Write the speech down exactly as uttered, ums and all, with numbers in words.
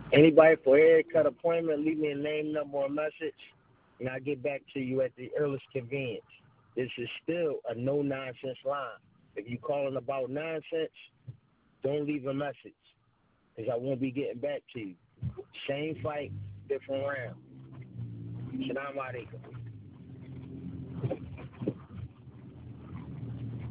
Anybody for a haircut appointment, leave me a name, number, or message, and I'll get back to you at the earliest convenience. This is still a no nonsense line. If you calling about nonsense, don't leave a message, because I won't be getting back to you. Same fight, different round. Salam alaikum.